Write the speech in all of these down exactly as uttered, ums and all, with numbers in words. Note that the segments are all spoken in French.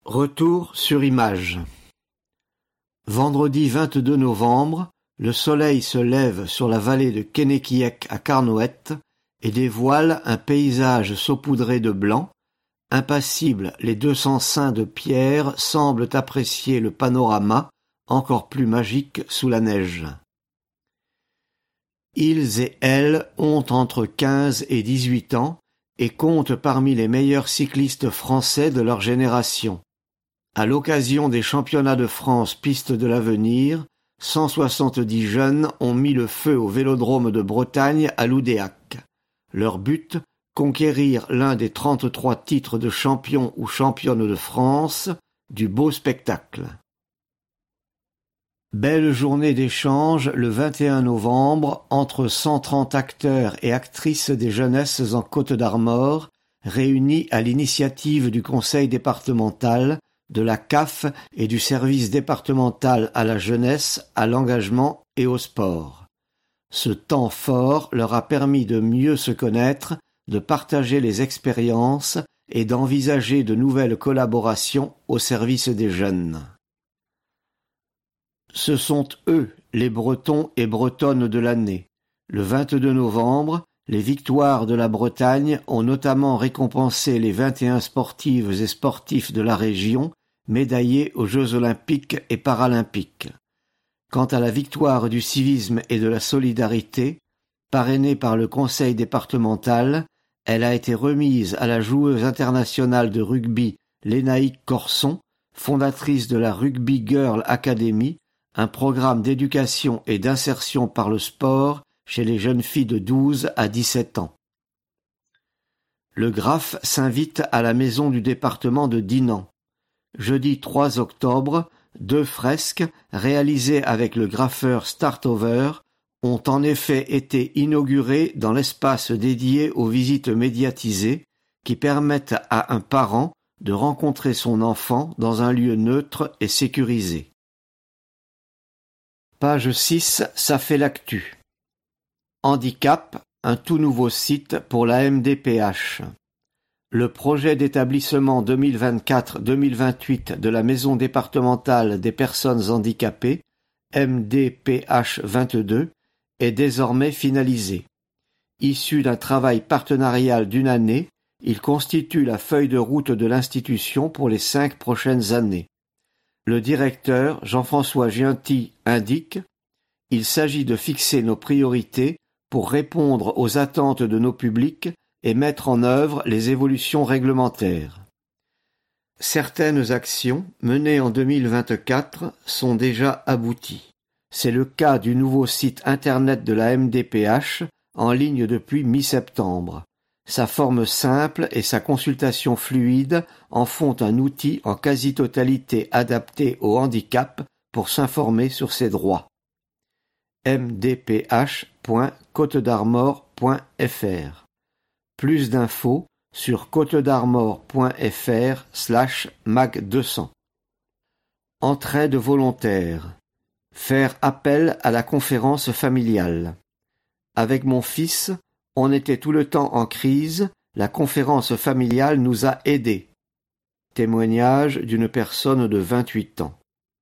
Retour sur image. Vendredi vingt-deux novembre, le soleil se lève sur la vallée de Kénékiek à Carnoët et dévoile un paysage saupoudré de blanc. Impassibles, les deux cents saints de pierre semblent apprécier le panorama, encore plus magique sous la neige. Ils et elles ont entre quinze et dix-huit ans et comptent parmi les meilleurs cyclistes français de leur génération. À l'occasion des championnats de France Piste de l'Avenir, cent soixante-dix jeunes ont mis le feu au vélodrome de Bretagne à Loudéac. Leur but, conquérir l'un des trente-trois titres de champion ou championne de France, du beau spectacle. Belle journée d'échange le vingt et un novembre entre cent trente acteurs et actrices des jeunesses en Côte d'Armor, réunis à l'initiative du conseil départemental, de la C A F et du service départemental à la jeunesse, à l'engagement et au sport. Ce temps fort leur a permis de mieux se connaître, de partager les expériences et d'envisager de nouvelles collaborations au service des jeunes. Ce sont eux, les Bretons et Bretonnes de l'année. Le vingt-deux novembre, les victoires de la Bretagne ont notamment récompensé les vingt et un sportives et sportifs de la région, médaillés aux Jeux olympiques et paralympiques. Quant à la victoire du civisme et de la solidarité, parrainée par le conseil départemental, elle a été remise à la joueuse internationale de rugby Lénaïque Corson, fondatrice de la Rugby Girl Academy, un programme d'éducation et d'insertion par le sport chez les jeunes filles de douze à dix-sept ans. Le Graphe s'invite à la maison du département de Dinan. Jeudi trois octobre, deux fresques, réalisées avec le graffeur Startover, ont en effet été inaugurées dans l'espace dédié aux visites médiatisées qui permettent à un parent de rencontrer son enfant dans un lieu neutre et sécurisé. Page six, ça fait l'actu. Handicap, un tout nouveau site pour la M D P H. Le projet d'établissement deux mille vingt-quatre deux mille vingt-huit de la Maison départementale des personnes handicapées, M D P H vingt-deux, est désormais finalisé. Issu d'un travail partenarial d'une année, il constitue la feuille de route de l'institution pour les cinq prochaines années. Le directeur, Jean-François Giunti, indique « Il s'agit de fixer nos priorités pour répondre aux attentes de nos publics et mettre en œuvre les évolutions réglementaires. » Certaines actions menées en deux mille vingt-quatre sont déjà abouties. C'est le cas du nouveau site internet de la M D P H en ligne depuis mi-septembre. Sa forme simple et sa consultation fluide en font un outil en quasi-totalité adapté au handicap pour s'informer sur ses droits. m d p h point côte d'armor point f r. Plus d'infos sur côte d'armor point f r slash mag deux cents. Entraide volontaire. Faire appel à la conférence familiale. Avec mon fils, on était tout le temps en crise, la conférence familiale nous a aidés. Témoignage d'une personne de vingt-huit ans.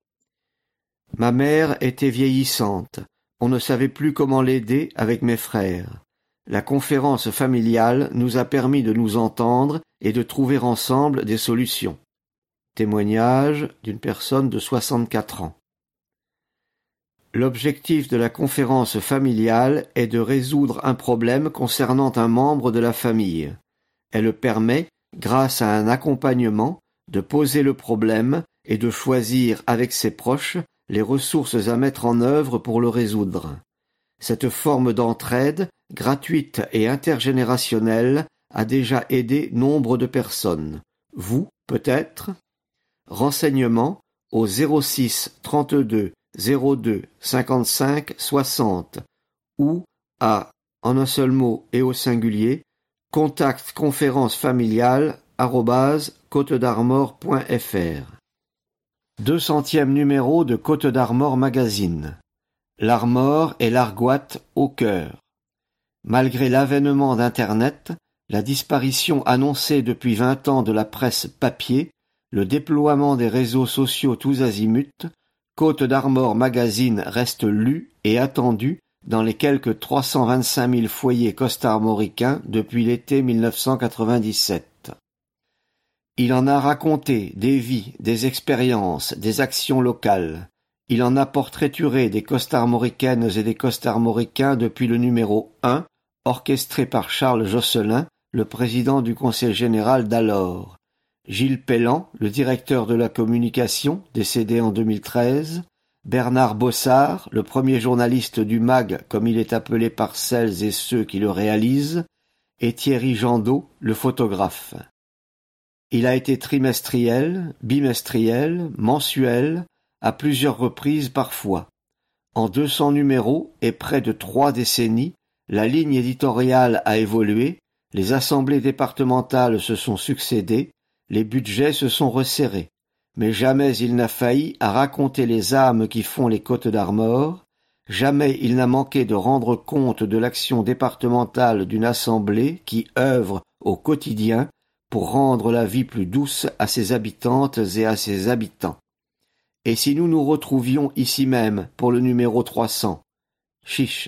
Ma mère était vieillissante, on ne savait plus comment l'aider avec mes frères. La conférence familiale nous a permis de nous entendre et de trouver ensemble des solutions. Témoignage d'une personne de soixante-quatre ans. L'objectif de la conférence familiale est de résoudre un problème concernant un membre de la famille. Elle permet, grâce à un accompagnement, de poser le problème et de choisir avec ses proches les ressources à mettre en œuvre pour le résoudre. Cette forme d'entraide, gratuite et intergénérationnelle, a déjà aidé nombre de personnes. Vous, peut-être? Renseignements au zéro six trente-deux zéro deux cinquante-cinq soixante ou à, en un seul mot et au singulier, contact conférence familiale arobase côte d'armor point f r. Deux centième numéro de Côte d'Armor Magazine. L'Armor et l'Argoate au cœur. Malgré l'avènement d'Internet, la disparition annoncée depuis vingt ans de la presse papier, le déploiement des réseaux sociaux tous azimuts, Côte d'Armor Magazine reste lu et attendu dans les quelques trois cent vingt-cinq mille foyers costarmoricains depuis l'été mille neuf cent quatre-vingt-dix-sept. Il en a raconté des vies, des expériences, des actions locales. Il en a portraituré des costarmoricaines et des costarmoricains depuis le numéro un, orchestré par Charles Josselin, le président du conseil général d'alors. Gilles Pellan, le directeur de la communication, décédé en deux mille treize, Bernard Bossard, le premier journaliste du M A G comme il est appelé par celles et ceux qui le réalisent, et Thierry Jandot, le photographe. Il a été trimestriel, bimestriel, mensuel, à plusieurs reprises parfois. En deux cents numéros et près de trois décennies, la ligne éditoriale a évolué, les assemblées départementales se sont succédées, les budgets se sont resserrés, mais jamais il n'a failli à raconter les âmes qui font les Côtes d'Armor, jamais il n'a manqué de rendre compte de l'action départementale d'une assemblée qui œuvre au quotidien pour rendre la vie plus douce à ses habitantes et à ses habitants. Et si nous nous retrouvions ici même pour le numéro trois cents, chiche.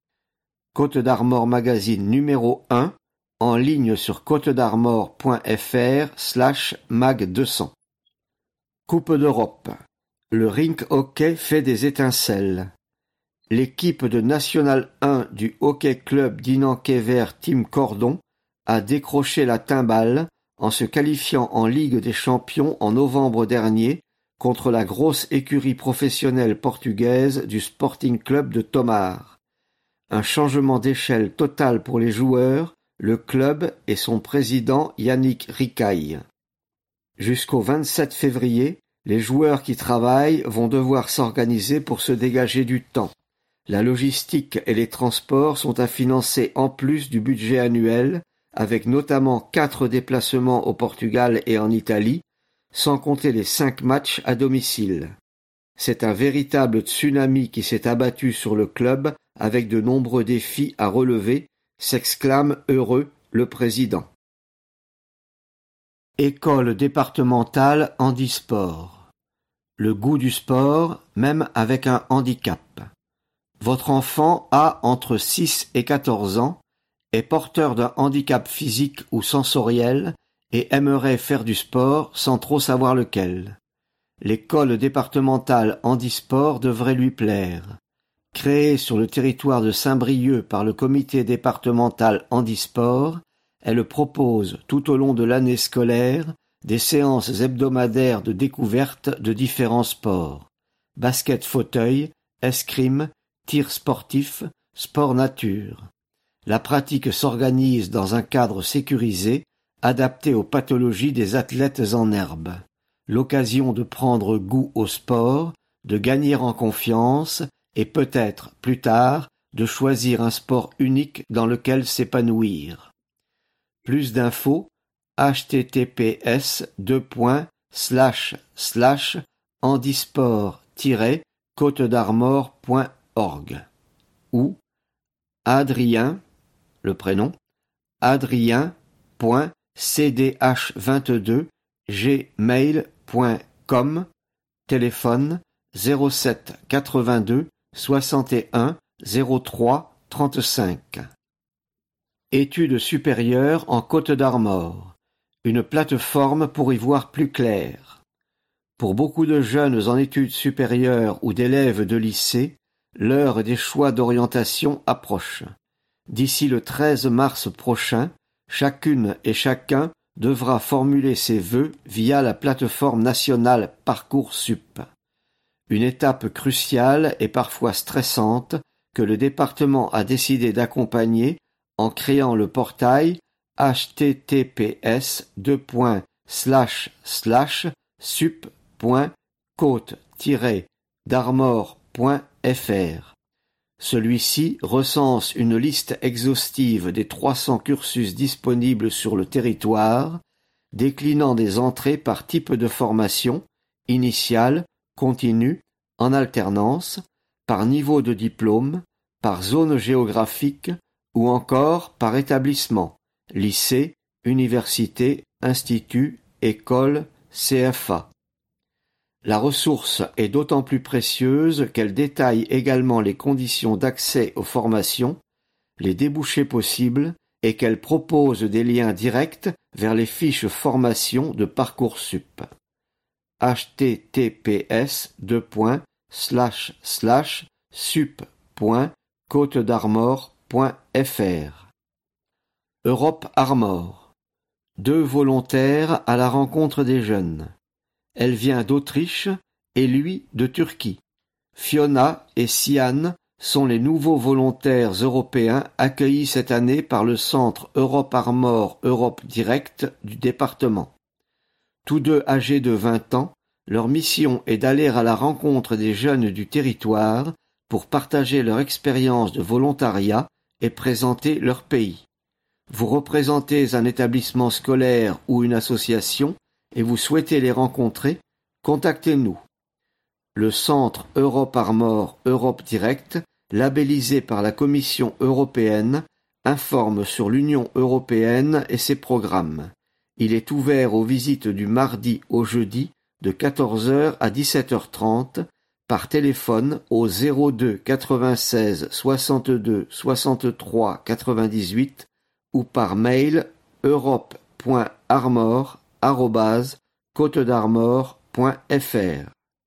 Côte d'Armor Magazine numéro un, en ligne sur côtedarmor.fr slash mag deux cents. Coupe d'Europe. Le rink hockey fait des étincelles. L'équipe de National un du Hockey Club Dinant-Quévert Team Cordon a décroché la timbale en se qualifiant en Ligue des Champions en novembre dernier contre la grosse écurie professionnelle portugaise du Sporting Club de Tomar. Un changement d'échelle total pour les joueurs, le club et son président Yannick Ricaille. Jusqu'au vingt-sept février, les joueurs qui travaillent vont devoir s'organiser pour se dégager du temps. La logistique et les transports sont à financer en plus du budget annuel, avec notamment quatre déplacements au Portugal et en Italie, sans compter les cinq matchs à domicile. C'est un véritable tsunami qui s'est abattu sur le club avec de nombreux défis à relever, s'exclame heureux le président. École départementale handisport. Le goût du sport, même avec un handicap. Votre enfant a entre six et quatorze ans, est porteur d'un handicap physique ou sensoriel et aimerait faire du sport sans trop savoir lequel. L'école départementale handisport devrait lui plaire. Créée sur le territoire de Saint-Brieuc par le comité départemental handisport, elle propose tout au long de l'année scolaire des séances hebdomadaires de découverte de différents sports. Basket fauteuil, escrime, tir sportif, sport nature. La pratique s'organise dans un cadre sécurisé, adapté aux pathologies des athlètes en herbe. L'occasion de prendre goût au sport, de gagner en confiance et peut-être, plus tard, de choisir un sport unique dans lequel s'épanouir. Plus d'infos, https deux points slash slash handisport-côtedarmor.org ou Adrien, le prénom, adrien.cdh22 gmail point com, téléphone zéro sept quatre-vingt-deux soixante et un zéro trois trente-cinq. Études supérieures en Côte d'Armor, une plateforme pour y voir plus clair. Pour beaucoup de jeunes en études supérieures ou d'élèves de lycée, l'heure des choix d'orientation approche. D'ici le treize mars prochain, chacune et chacun devra formuler ses vœux via la plateforme nationale Parcoursup. Une étape cruciale et parfois stressante que le département a décidé d'accompagner en créant le portail https deux points slash slash sup point côte tiret darmor point fr. Celui-ci recense une liste exhaustive des trois cents cursus disponibles sur le territoire, déclinant des entrées par type de formation, initiale, continue, en alternance, par niveau de diplôme, par zone géographique ou encore par établissement, lycée, université, institut, école, C F A. La ressource est d'autant plus précieuse qu'elle détaille également les conditions d'accès aux formations, les débouchés possibles et qu'elle propose des liens directs vers les fiches formation de Parcoursup. h t t p s deux points slash slash sup point côte d'armor point f r. Europe Armor. Deux volontaires à la rencontre des jeunes. Elle vient d'Autriche et lui de Turquie. Fiona et Sian sont les nouveaux volontaires européens accueillis cette année par le centre Europe Armor Europe Direct du département. Tous deux âgés de vingt ans, leur mission est d'aller à la rencontre des jeunes du territoire pour partager leur expérience de volontariat et présenter leur pays. Vous représentez un établissement scolaire ou une association et vous souhaitez les rencontrer, contactez-nous. Le centre Europe Armor Europe Direct, labellisé par la Commission européenne, informe sur l'Union européenne et ses programmes. Il est ouvert aux visites du mardi au jeudi de quatorze heures à dix-sept heures trente par téléphone au zéro deux quatre-vingt-seize soixante-deux soixante-trois quatre-vingt-dix-huit ou par mail europe point armor arobase côte d'armor point f r.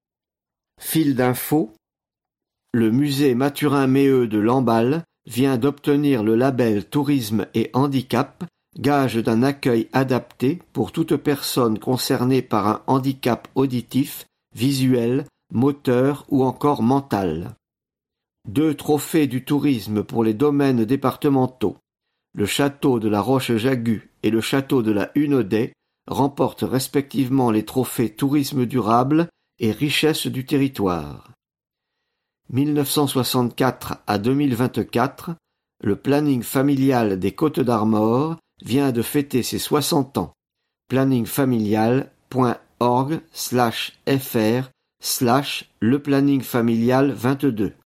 Fil d'info. Le musée Mathurin-Méheut de Lamballe vient d'obtenir le label Tourisme et Handicap, gage d'un accueil adapté pour toute personne concernée par un handicap auditif, visuel, moteur ou encore mental. Deux trophées du tourisme pour les domaines départementaux. Le château de la Roche-Jagu et le château de la Hunaudet remportent respectivement les trophées Tourisme durable et Richesse du territoire. mille neuf cent soixante-quatre à deux mille vingt-quatre, le planning familial des Côtes d'Armor vient de fêter ses soixante ans. planningfamilial point org slash fr slash le planning familial vingt-deux.